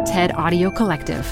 TED Audio Collective.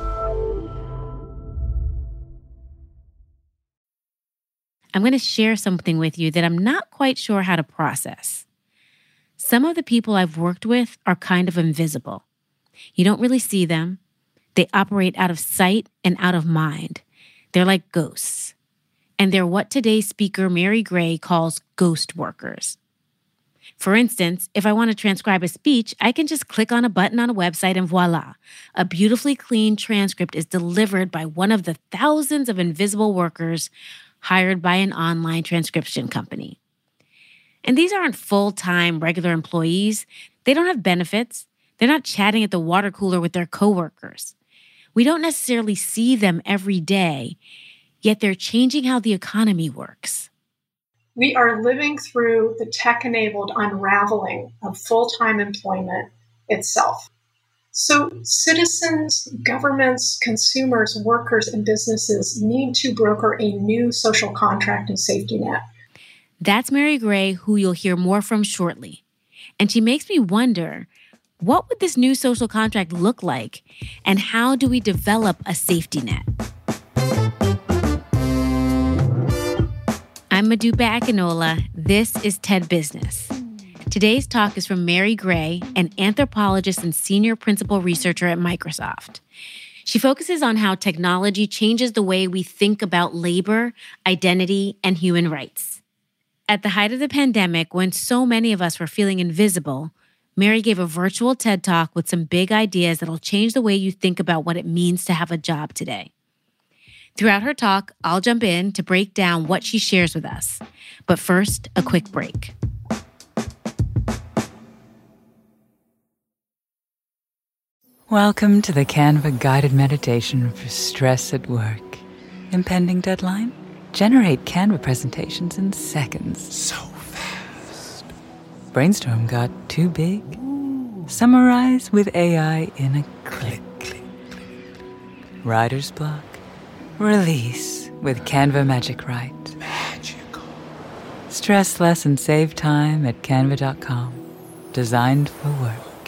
I'm going to share something with you that I'm not quite sure how to process. Some of the people I've worked with are kind of invisible. You don't really see them. They operate out of sight and out of mind. They're like ghosts. And they're what today's speaker, Mary Gray, calls ghost workers. For instance, if I want to transcribe a speech, I can just click on a button on a website and voila, a beautifully clean transcript is delivered by one of the thousands of invisible workers hired by an online transcription company. And these aren't full-time regular employees. They don't have benefits. They're not chatting at the water cooler with their coworkers. We don't necessarily see them every day, yet they're changing how the economy works. We are living through the tech-enabled unraveling of full-time employment itself. So citizens, governments, consumers, workers, and businesses need to broker a new social contract and safety net. That's Mary Gray, who you'll hear more from shortly. And she makes me wonder, what would this new social contract look like? And how do we develop a safety net? I'm Modupe Akinola. This is TED Business. Today's talk is from Mary Gray, an anthropologist and senior principal researcher at Microsoft. She focuses on how technology changes the way we think about labor, identity, and human rights. At the height of the pandemic, when so many of us were feeling invisible, Mary gave a virtual TED Talk with some big ideas that'll change the way you think about what it means to have a job today. Throughout her talk, I'll jump in to break down what she shares with us. But first, a quick break. Welcome to the Canva guided meditation for stress at work. Impending deadline? Generate Canva presentations in seconds. So fast. Brainstorm got too big? Summarize with AI in a click. Writer's block? Release with Canva Magic Write. Magical. Stress less and save time at canva.com. Designed for work.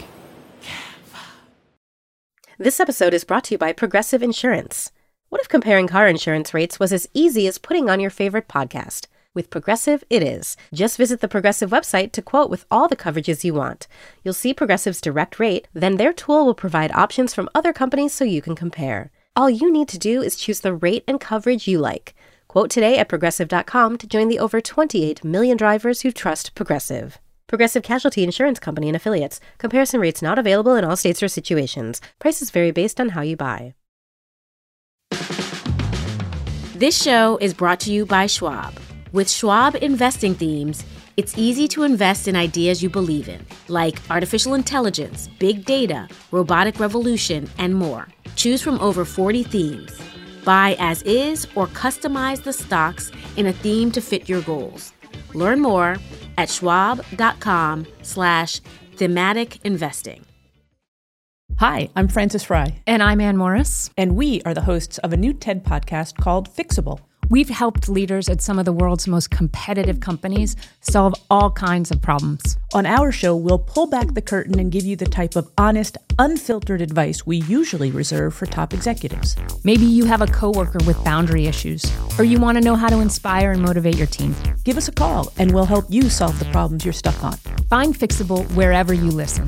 This episode is brought to you by Progressive Insurance. What if comparing car insurance rates was as easy as putting on your favorite podcast? With Progressive, it is. Just visit the Progressive website to quote with all the coverages you want. You'll see Progressive's direct rate, then their tool will provide options from other companies so you can compare. All you need to do is choose the rate and coverage you like. Quote today at Progressive.com to join the over 28 million drivers who trust Progressive. Progressive Casualty Insurance Company and Affiliates. Comparison rates not available in all states or situations. Prices vary based on how you buy. This show is brought to you by Schwab. With Schwab investing themes, it's easy to invest in ideas you believe in, like artificial intelligence, big data, robotic revolution, and more. Choose from over 40 themes. Buy as is or customize the stocks in a theme to fit your goals. Learn more at schwab.com/thematic investing. Hi, I'm Frances Fry. And I'm Ann Morris. And we are the hosts of a new TED podcast called Fixable. We've helped leaders at some of the world's most competitive companies solve all kinds of problems. On our show, we'll pull back the curtain and give you the type of honest, unfiltered advice we usually reserve for top executives. Maybe you have a coworker with boundary issues, or you want to know how to inspire and motivate your team. Give us a call, and we'll help you solve the problems you're stuck on. Find Fixable wherever you listen.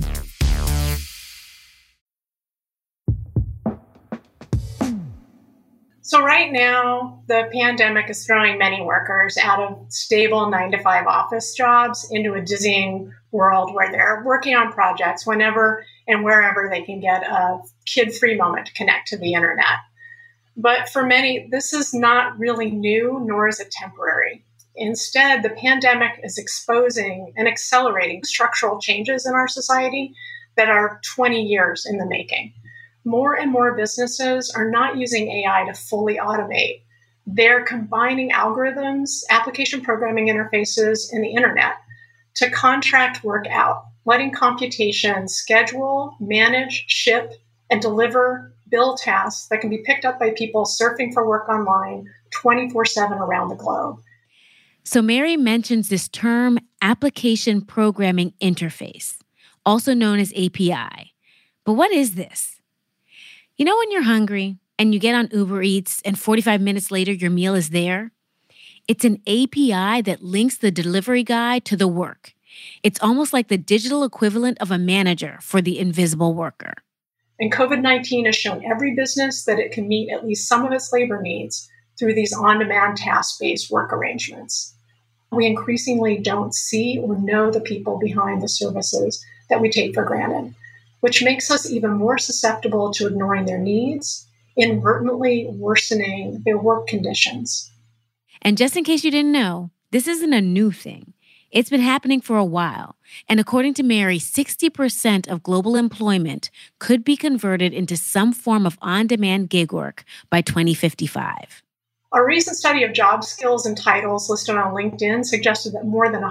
So right now, the pandemic is throwing many workers out of stable 9-to-5 office jobs into a dizzying world where they're working on projects whenever and wherever they can get a kid-free moment to connect to the internet. But for many, this is not really new, nor is it temporary. Instead, the pandemic is exposing and accelerating structural changes in our society that are 20 years in the making. More and more businesses are not using AI to fully automate. They're combining algorithms, application programming interfaces, and the internet to contract work out, letting computation schedule, manage, ship, and deliver bill tasks that can be picked up by people surfing for work online 24/7 around the globe. So Mary mentions this term application programming interface, also known as API. But what is this? You know when you're hungry and you get on Uber Eats and 45 minutes later your meal is there? It's an API that links the delivery guy to the work. It's almost like the digital equivalent of a manager for the invisible worker. And COVID-19 has shown every business that it can meet at least some of its labor needs through these on-demand task-based work arrangements. We increasingly don't see or know the people behind the services that we take for granted, which makes us even more susceptible to ignoring their needs, inadvertently worsening their work conditions. And just in case you didn't know, this isn't a new thing. It's been happening for a while. And according to Mary, 60% of global employment could be converted into some form of on-demand gig work by 2055. A recent study of job skills and titles listed on LinkedIn suggested that more than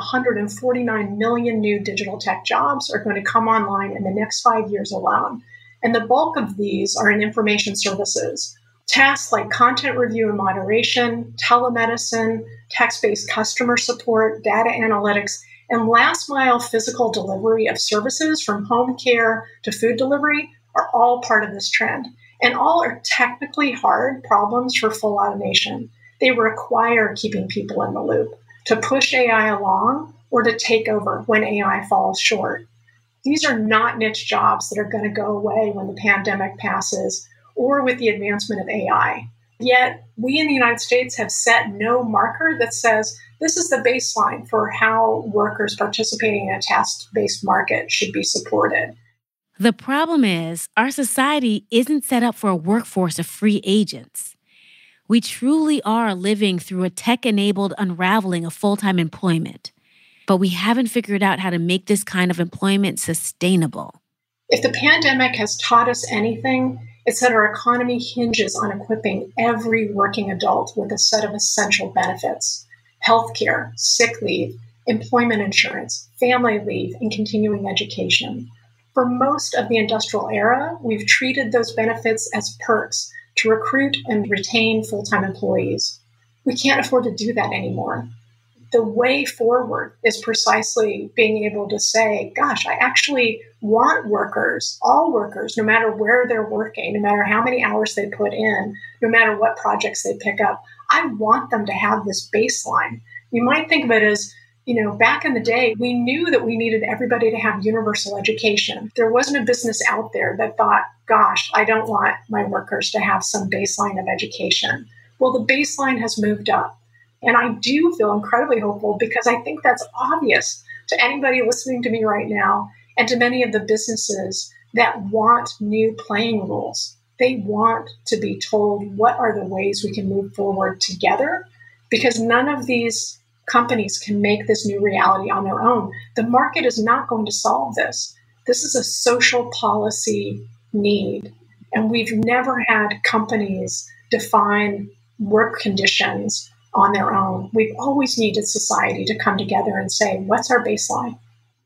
149 million new digital tech jobs are going to come online in the next 5 years alone. And the bulk of these are in information services. Tasks like content review and moderation, telemedicine, text-based customer support, data analytics, and last-mile physical delivery of services from home care to food delivery are all part of this trend. And all are technically hard problems for full automation. They require keeping people in the loop to push AI along or to take over when AI falls short. These are not niche jobs that are going to go away when the pandemic passes or with the advancement of AI. Yet, we in the United States have set no marker that says this is the baseline for how workers participating in a task-based market should be supported. The problem is, our society isn't set up for a workforce of free agents. We truly are living through a tech-enabled unraveling of full-time employment, but we haven't figured out how to make this kind of employment sustainable. If the pandemic has taught us anything, it's that our economy hinges on equipping every working adult with a set of essential benefits: healthcare, sick leave, employment insurance, family leave, and continuing education. For most of the industrial era, we've treated those benefits as perks to recruit and retain full-time employees. We can't afford to do that anymore. The way forward is precisely being able to say, gosh, I actually want workers, all workers, no matter where they're working, no matter how many hours they put in, no matter what projects they pick up, I want them to have this baseline. You might think of it as, back in the day, we knew that we needed everybody to have universal education. There wasn't a business out there that thought, gosh, I don't want my workers to have some baseline of education. Well, the baseline has moved up. And I do feel incredibly hopeful because I think that's obvious to anybody listening to me right now and to many of the businesses that want new playing rules. They want to be told what are the ways we can move forward together, because none of these companies can make this new reality on their own. The market is not going to solve this. This is a social policy need. And we've never had companies define work conditions on their own. We've always needed society to come together and say, what's our baseline?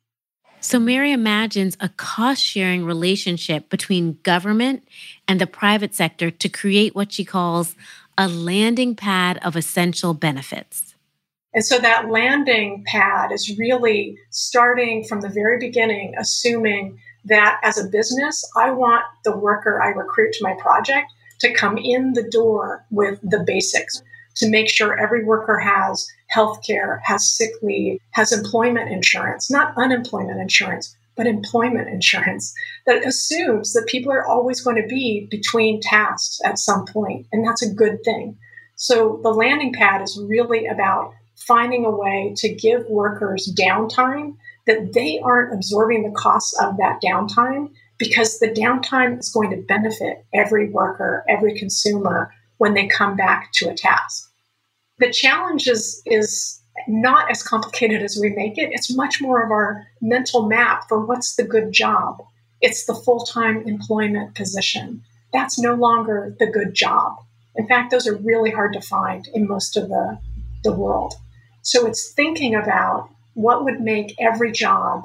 So Mary imagines a cost-sharing relationship between government and the private sector to create what she calls a landing pad of essential benefits. And so that landing pad is really starting from the very beginning, assuming that as a business, I want the worker I recruit to my project to come in the door with the basics, to make sure every worker has healthcare, has sick leave, has employment insurance, not unemployment insurance, but employment insurance that assumes that people are always going to be between tasks at some point. And that's a good thing. So the landing pad is really about finding a way to give workers downtime that they aren't absorbing the costs of that downtime, because the downtime is going to benefit every worker, every consumer when they come back to a task. The challenge is not as complicated as we make it. It's much more of our mental map for what's the good job. It's the full-time employment position. That's no longer the good job. In fact, those are really hard to find in most of the world. So it's thinking about what would make every job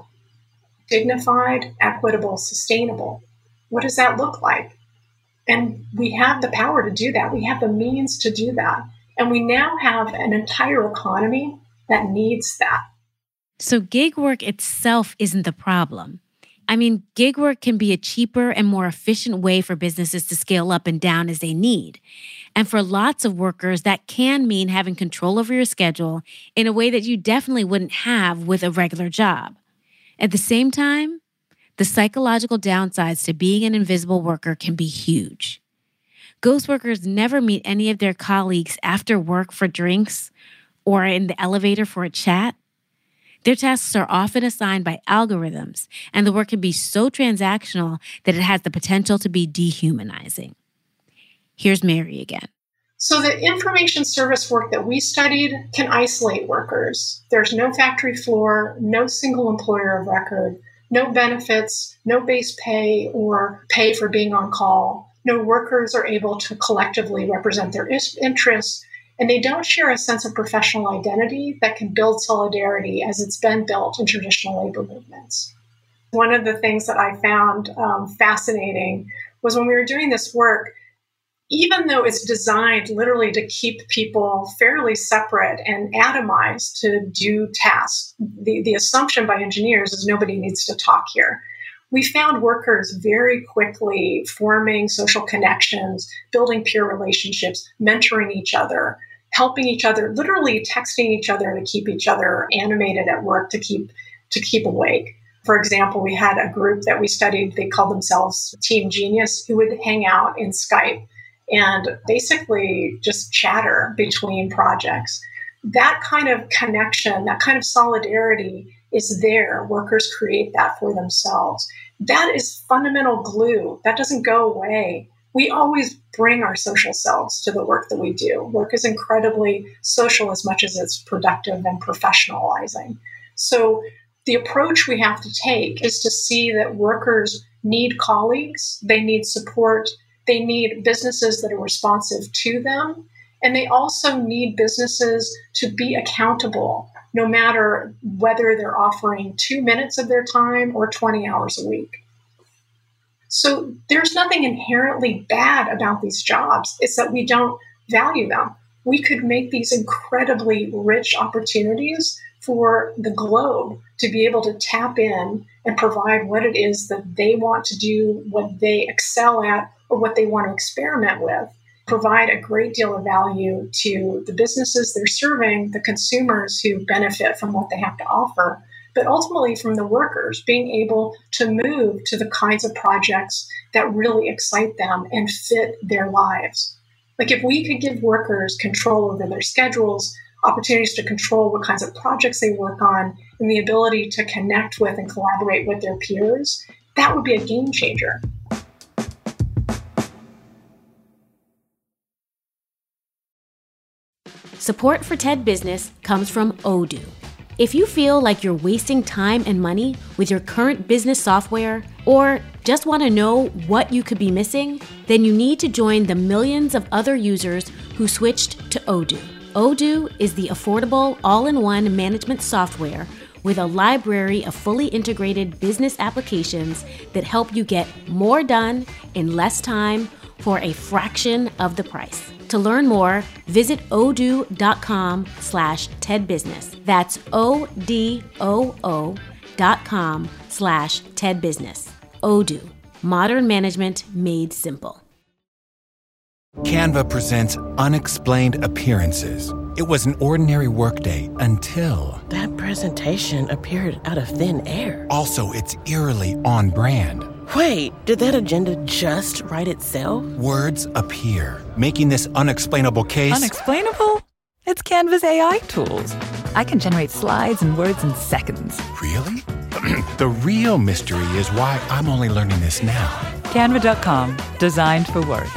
dignified, equitable, sustainable. What does that look like? And we have the power to do that. We have the means to do that. And we now have an entire economy that needs that. So gig work itself isn't the problem. I mean, gig work can be a cheaper and more efficient way for businesses to scale up and down as they need. And for lots of workers, that can mean having control over your schedule in a way that you definitely wouldn't have with a regular job. At the same time, the psychological downsides to being an invisible worker can be huge. Ghost workers never meet any of their colleagues after work for drinks or in the elevator for a chat. Their tasks are often assigned by algorithms, and the work can be so transactional that it has the potential to be dehumanizing. Here's Mary again. So the information service work that we studied can isolate workers. There's no factory floor, no single employer of record, no benefits, no base pay or pay for being on call. No workers are able to collectively represent their interests, and they don't share a sense of professional identity that can build solidarity as it's been built in traditional labor movements. One of the things that I found fascinating was when we were doing this work, even though it's designed literally to keep people fairly separate and atomized to do tasks, the assumption by engineers is nobody needs to talk here. We found workers very quickly forming social connections, building peer relationships, mentoring each other, helping each other, literally texting each other to keep each other animated at work, to keep awake. For example, we had a group that we studied, they called themselves Team Genius, who would hang out in Skype and basically just chatter between projects. That kind of connection, that kind of solidarity is there. Workers create that for themselves. That is fundamental glue. That doesn't go away. We always bring our social selves to the work that we do. Work is incredibly social as much as it's productive and professionalizing. So the approach we have to take is to see that workers need colleagues, they need support, they need businesses that are responsive to them, and they also need businesses to be accountable, no matter whether they're offering 2 minutes of their time or 20 hours a week. So there's nothing inherently bad about these jobs. It's that we don't value them. We could make these incredibly rich opportunities for the globe to be able to tap in and provide what it is that they want to do, what they excel at, or what they want to experiment with, provide a great deal of value to the businesses they're serving, the consumers who benefit from what they have to offer, but ultimately from the workers being able to move to the kinds of projects that really excite them and fit their lives. Like if we could give workers control over their schedules, opportunities to control what kinds of projects they work on, and the ability to connect with and collaborate with their peers, that would be a game changer. Support for TED Business comes from Odoo. If you feel like you're wasting time and money with your current business software, or just want to know what you could be missing, then you need to join the millions of other users who switched to Odoo. Odoo is the affordable, all-in-one management software with a library of fully integrated business applications that help you get more done in less time for a fraction of the price. To learn more, visit odoo.com/TEDbusiness. That's odoo.com/TEDbusiness. Odoo, modern management made simple. Canva presents Unexplained Appearances. It was an ordinary workday until... That presentation appeared out of thin air. Also, it's eerily on brand. Wait, did that agenda just write itself? Words appear, making this unexplainable case... Unexplainable? It's Canva's AI tools. I can generate slides and words in seconds. Really? The real mystery is why I'm only learning this now. Canva.com, designed for work.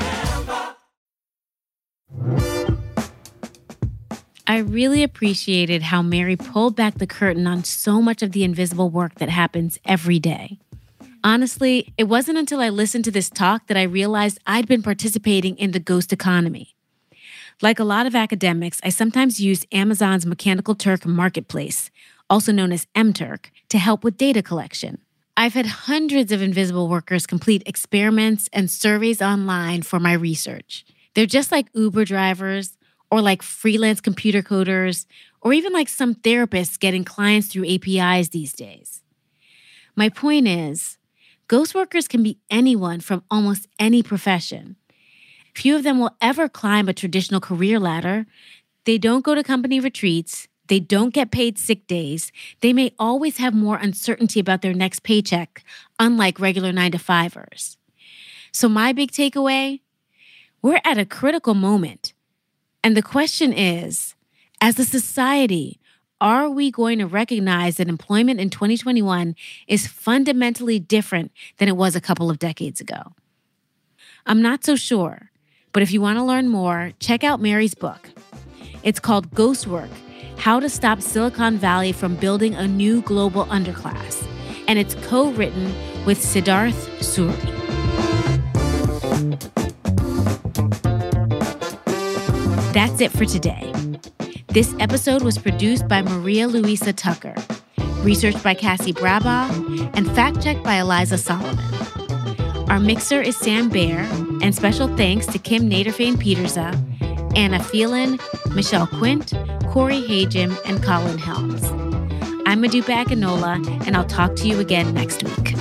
I really appreciated how Mary pulled back the curtain on so much of the invisible work that happens every day. Honestly, it wasn't until I listened to this talk that I realized I'd been participating in the ghost economy. Like a lot of academics, I sometimes use Amazon's Mechanical Turk Marketplace, also known as MTurk, to help with data collection. I've had hundreds of invisible workers complete experiments and surveys online for my research. They're just like Uber drivers, or like freelance computer coders, or even like some therapists getting clients through APIs these days. My point is, Ghost workers can be anyone from almost any profession. Few of them will ever climb a traditional career ladder. They don't go to company retreats. They don't get paid sick days. They may always have more uncertainty about their next paycheck, unlike regular 9-to-5ers. So my big takeaway, we're at a critical moment. And the question is, as a society, are we going to recognize that employment in 2021 is fundamentally different than it was a couple of decades ago? I'm not so sure, but if you want to learn more, check out Mary's book. It's called Ghost Work: How to Stop Silicon Valley from Building a New Global Underclass, and it's co-written with Siddharth Suri. That's it for today. This episode was produced by Maria Luisa Tucker, researched by Cassie Brabbaugh, and fact-checked by Eliza Solomon. Our mixer is Sam Baer, and special thanks to Kim Naderfane-Petersa, Anna Phelan, Michelle Quint, Corey Hagem, and Colin Helms. I'm Modupe Akinola, and I'll talk to you again next week.